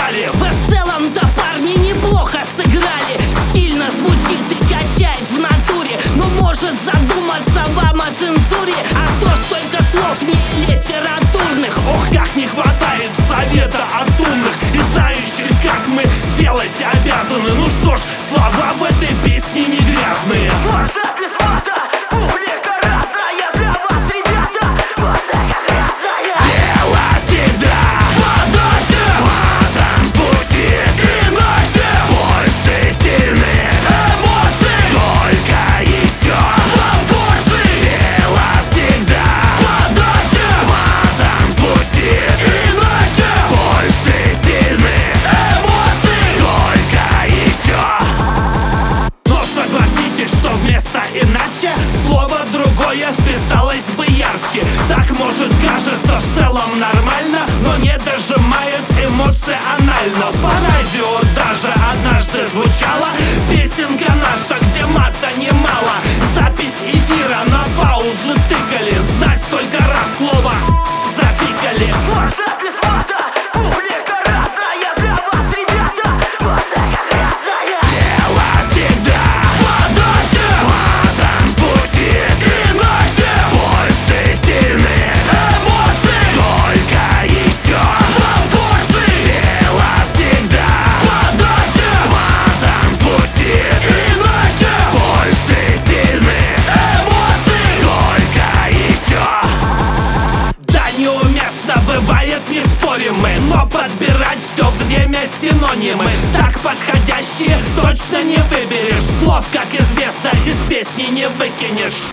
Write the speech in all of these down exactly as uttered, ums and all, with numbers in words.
дали. Вы в целом-то, парни, неплохо сыграли. Стильно звучит и качает в натуре. Но может задуматься вам о цензуре, а то столько слов не литературных. Ох, как не хватает совета от умных и знающих, как мы делать обязаны. Ну что ж, слова в этой песне не грязные. Можно без мата, публика разная. Для вас, ребята, музыка грязная. Дело всегда подача, матом звучит иначе. Больше сильных эмоций, только еще вам порций. Дело всегда подача, матом звучит иначе. Больше сильных эмоций, только еще. Но согласитесь, что вместо иначе слово другое вписалось бы ярче. Так может кажется в целом нормально, но не дожимает эмоционально. По радио даже однажды звучала песенка наша, где мата немало. Запись эфира на паузу тыкали, знать сколько раз слово запикали. Можно без мата, публика разная. Для вас, ребята, музыка грязная. Дело всегда подача, матом звучит иначе. Больше сильных эмоций, только еще вам порций. Дело всегда подача, матом звучит иначе. Больше сильных эмоций, только еще. Да, неуместно бывает, не спорим мы, но подбирать все время синонимы так подходящие точно не выберешь. Слов, как известно, из песни не выкинешь.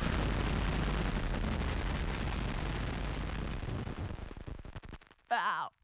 Ау.